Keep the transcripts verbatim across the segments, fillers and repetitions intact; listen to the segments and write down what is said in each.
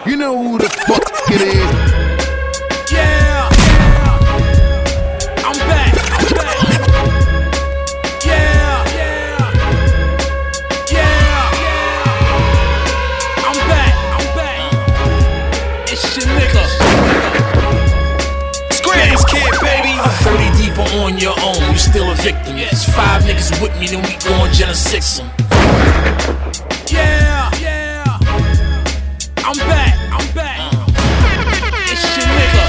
You know who the fuck it is. Yeah, I'm back, I'm back. Yeah, yeah, yeah, I'm back, I'm back. It's your nigga. Screams kid, baby. thirty deep or on your own, you still a victim. There's five niggas with me, then we gon' Jenna six 'em. Yeah, yeah, I'm back, I'm back. It's your nigga.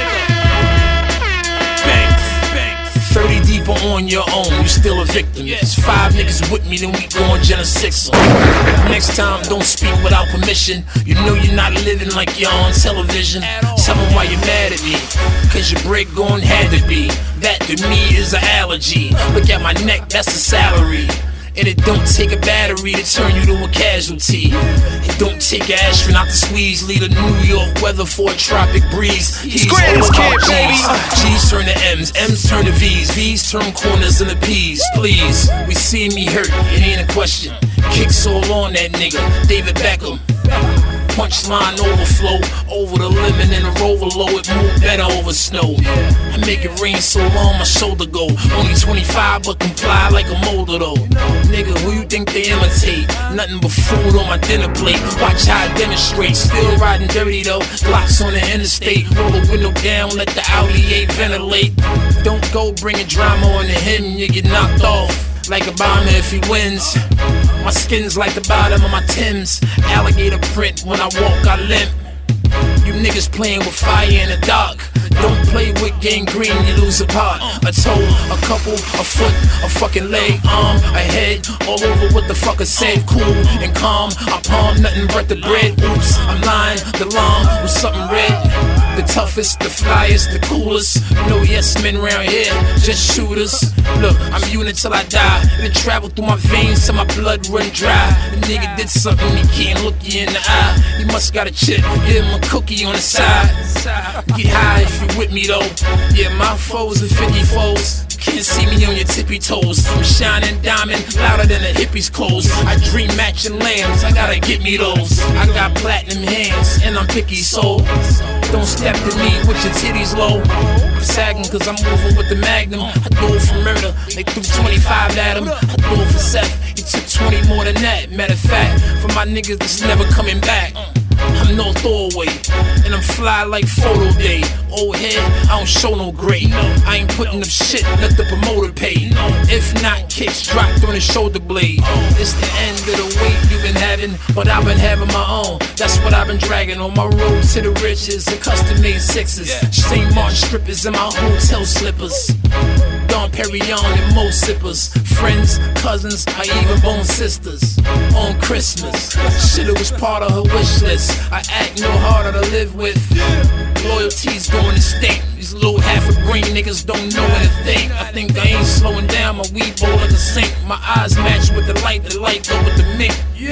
Banks, Banks. thirty deep or on your own, you still a victim. There's five niggas with me, then we gon' Jenna six 'em. Next time, don't speak without permission. You know you're not living like you're on television. Tell them why you're mad at me, cause your break gon' had to be. That to me is an allergy. Look at my neck, that's the salary. And it don't take a battery to turn you to a casualty. It don't take an astronaut to squeeze, lead a New York weather for a tropic breeze. He's Screams kid, G's. baby. G's turn to M's, M's turn to V's, V's turn corners into P's. Please, we see me hurt, it ain't a question. Kicks all on that nigga, David Beckham. Punchline overflow, over the lemon and the rover low, it move better over snow. I make it rain so long my shoulder go. Only twenty-five but comply like a molder though. Nigga, who you think they imitate? Nothing but food on my dinner plate. Watch how I demonstrate. Still riding dirty though. Glocks on the interstate. Roll the window down, let the Audi eight ventilate. Don't go bringing drama on to him, you get knocked off like a bomber if he wins. My skin's like the bottom of my Timbs. Alligator print, when I walk I limp. You niggas playing with fire in the dark. Don't play with gangrene, you lose a part. A toe, a couple, a foot, a fucking leg, arm, a head, all over what the fucker said. Cool and calm, I palm nothing but the bread. Oops, I'm lying, the llama with something red. The toughest, the flyest, the coolest. No yes men round here, just shooters. Look, I'm unit till I die. It travel through my veins till my blood run dry. The nigga did something he can't look you in the eye. He must got a chip, give him a cookie on the side. Get high if you with me though. Yeah, my foes are fifty foes. Can't see me on your tippy toes. I'm shining diamond, louder than a hippie's clothes. I dream matching lambs, I gotta get me those. I got platinum hands, and I'm picky so don't step to me with your titties low. I'm sagging cause I'm moving with the magnum. I do it for murder, they threw twenty-five at him. I do it for Seth, he took twenty more than that. Matter of fact, for my niggas that's never coming back. I'm no throwaway, and I'm fly like photo day. Old head, I don't show no gray. I ain't putting up shit, let the promoter pay. If not, kicks dropped on the shoulder blade. It's the end of the wait you've been having, but I've been having my own. That's what I've been dragging on my road to the riches and custom made sixes. Saint Martin strippers in my hotel slippers. Dom Perignon and Mo sippers. Friends, cousins, I even bone sisters. On Christmas, shit, it was part of her wish list. I act no harder to live with. Loyalty's going extinct. These little half a green niggas don't know anything. I think I ain't slowing down, my weed bowl like a sink. My eyes match with the light, the light go with the mink.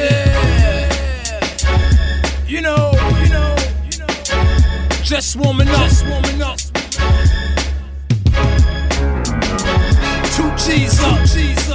Yeah, you know, you know, you know. Just warming up, just warming up. Two G's up, G's